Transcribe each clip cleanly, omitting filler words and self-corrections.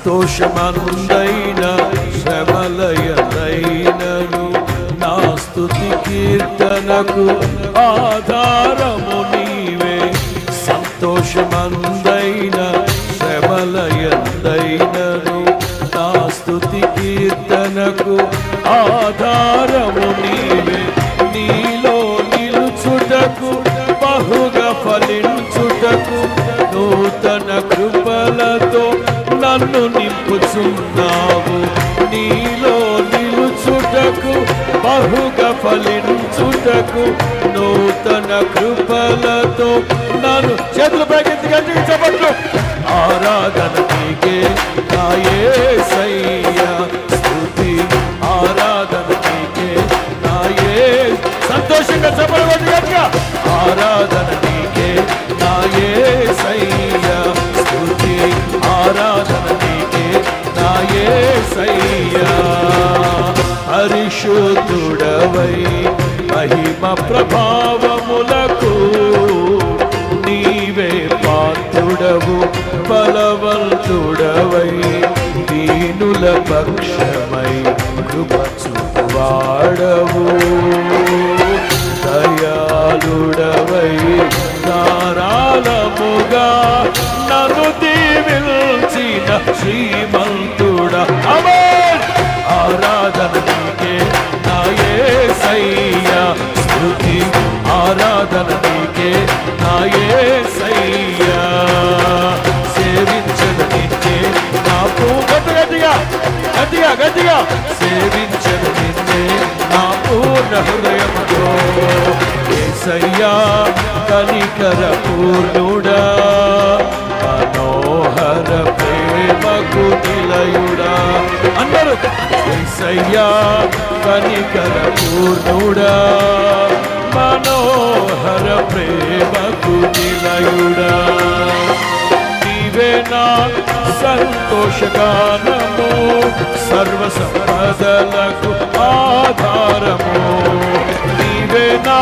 సంతోషమందైన శ్రమలయందైనను నా స్తుతి కీర్తనకు ఆధారము నీవే. సంతోషమందైన శ్రమలయందైనను నా స్తుతి కీర్తనకు ఆధారము నీవే. నీలో నిలుచుటకు బహుగా ఫలించుటకు నూతన కృపలతో నన్ను నింపుచున్నావు. నీలో నిలుచుటకు బహుగా ఫలించుటకు నూతన కృపలతో నన్ను. చేతులు పైకెత్తి గట్టిగా చెప్పట్లు. ఆరాధన నీకే నా యేసయ్యా, స్తుతి ఆరాధన నీకే నా సంతోషంగా చెప్పలు గట్టిగా. ఆరాధన నీకే నా యేసయ్యా, స్తుతి ఆరాధన నీకే నా యేసయ్యా. పరిశుద్ధుడవై మహిమ ప్రభావములకు నీవే పాత్రుడవు. బలవంతుడవై దీనుల పక్షమై కృప చూపువాడవు. దయాళుడవై ధారాళముగా నన్ను దీవించిన శ్రీమంతుడా. ఆమేన్. ఆరాధన నీకే నా యేసయ్యా, స్తుతి ఆరాధన నీకే నా యేసయ్యా. సేవించను నిన్నే నా గట్టిగా గట్టిగా గట్టిగా సేవించను నిన్నే నా పూర్ణ హృదయంతో. యేసయ్యా కనికర పూర్ణుడా, మనోహర ప్రేమకు నిలయుడా. అందరూ యేసయ్యా కనికర పూర్ణుడా, మనోహర ప్రేమకు నిలయుడా. నీవే నా సంతోషగానము, సర్వ సంపదలకు ఆధారము. నీవే నా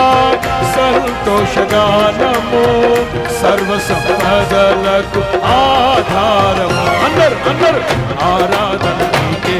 సంతోషగానము, సర్వ సంపదలకు ఆధారము. అందరూ అందరూ ఆరాధన నీకే.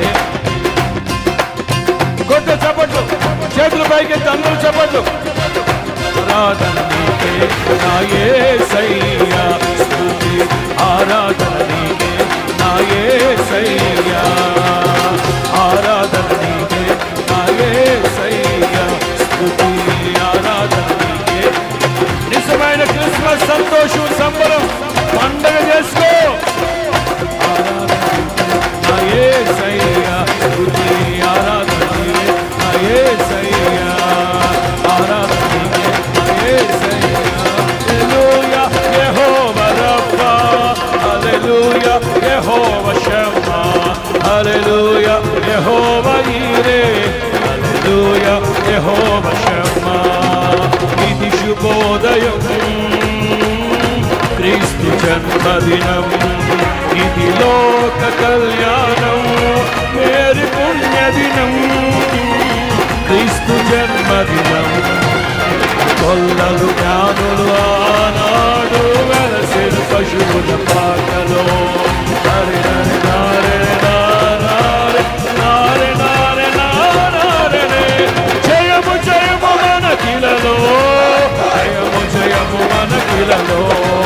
కొత్త చప్పట్లు, చేతులు పైకెత్తి అందరూ చప్పట్లు. ఆరాధన నీకే నా యేసయ్యా, స్తుతి ఆరాధన నీకే నా యేసయ్యా. ఆరాధన నీకే నా యేసయ్యా, స్తుతి ఆరాధన నీకే. నిజమైన క్రిస్మస్ సంతోషం సంబరం పండగ చేసుకో. ఆరాధన నా యేసయ్యా, స్తుతి ఆరాధన నీకే నా యేసయ్యా. ఆరాధన నీకే నా యేసయ్యా. హల్లెలూయా యెహోవా రబ్బా, హల్లెలూయా యెహోవా షమ్మా, హల్లెలూయా యెహోవా ఈరే, హల్లెలూయా యెహోవా షమ్మా. ఇది శుభోదయం, క్రీస్తు జన్మదినం, ఇది లోక కళ్యాణం, మేరీ పుణ్యదినం. క్రీస్తు జన్మదినం, కొల్లలు జ్ఞానులు ఆనాడు వెలసిన పశువుల పాకలో. హరి హరి నారే నారే నారే నారే నారే. జయము జయము మన కిలలో, జయము జయము మన కిలలో.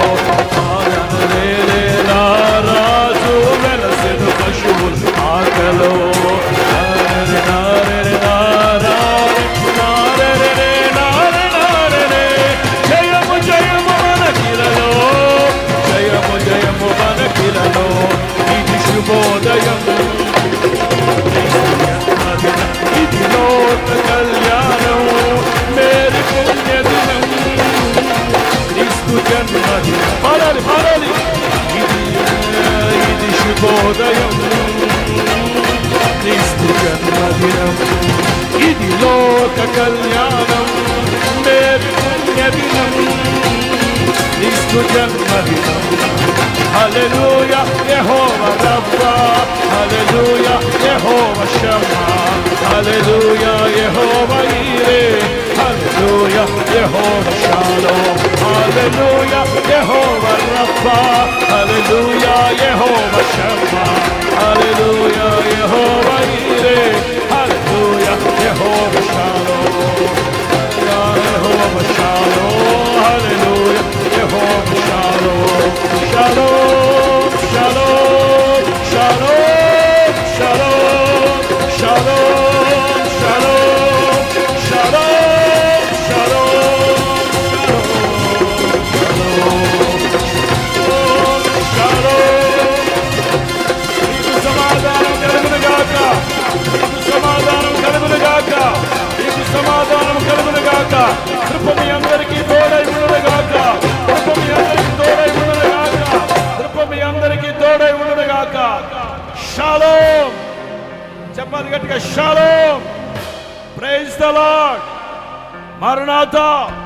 రాజు వెలసిన పశువుల పాకలో. హరి నారే నారే నారే నారే. జయము జయము మన కిలలో, జయము జయము మన కిలలో. ఇది శుభోదయం, ఇది లోక కళ్యాణం, మేరీ పుణ్యదినం, క్రీస్తు జన్మదినం. పాడాలి పాడాలి. ఇది శుభోదయం, క్రీస్తు జన్మదినం, ఇది లోక కళ్యాణం, మేరీ పుణ్యదినం, క్రీస్తు జన్మదినం. హల్లెలూయా యెహోవా రబ్బా, హల్లెలూయా యెహోవా షమ్మా, హల్లెలూయా యెహోవా ఈరే, హల్లెలూయా యెహోవా షాలోమ్, హల్లెలూయా యెహోవా రబ్బా, హల్లెలూయా యెహోవా షమ్మా, అందరికీ తోడై ఉండును గాక. షాలోమ్. చెప్పాలి గట్టిగా, షాలోమ్. Praise the lord. మరణాతా.